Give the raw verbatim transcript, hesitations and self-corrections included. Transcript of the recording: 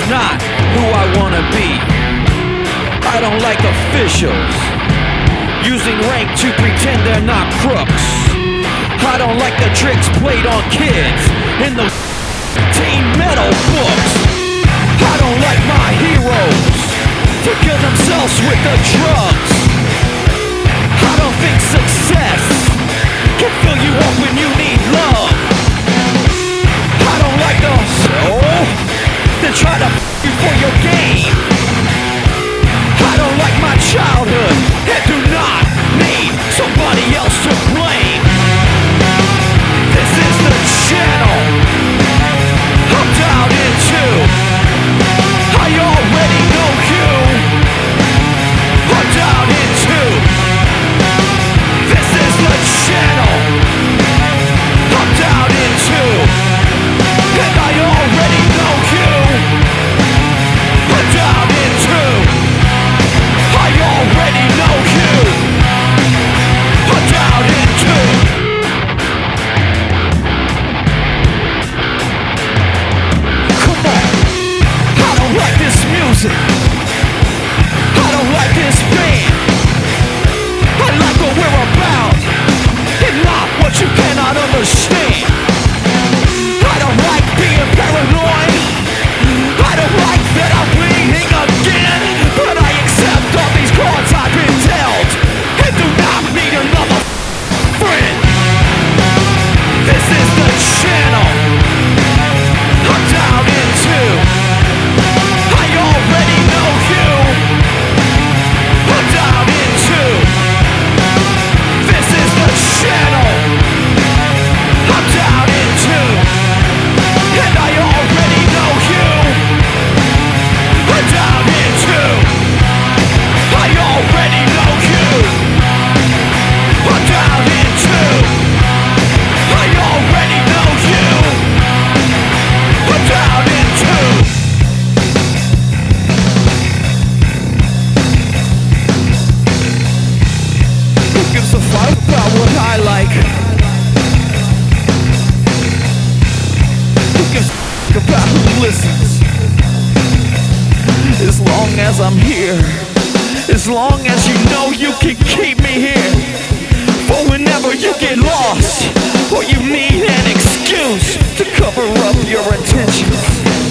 not who I wanna be. I don't like officials using rank to pretend they're not crooks. I don't like the tricks played on kids in the teen metal books. I don't like my heroes to kill themselves with the drugs. I don't think success can fill you up when you need love. I don't like those soul that try to f*** you for your game. I don't like my childhood and do not need somebody else to blame. This is the channel I'm dialed into. I already know you. I'm dialed into. This is the channel I'm dialed into. And I already know you. I'm dialed into. I already know you. I'm dialed into. Come on. I don't like this music. I don't like this band. I like what we're about and not what you cannot understand. I don't like being paranoid. I don't like that I'm bleeding again. But I accept all these cards I've been dealt and do not need another friend. This is the channel I'm dialed into. I already know you. I'm dialed into. This is the channel I'm dialed into. And I already know you. I'm dialed into. I already know you. I'm dialed into. I already know you. I'm dialed into. Who gives a fuck about what I like? Who gives a fuck about who listens? As long as I'm here, as long as you know you can keep me here. For whenever you get lost, or you need an excuse to cover up your intentions,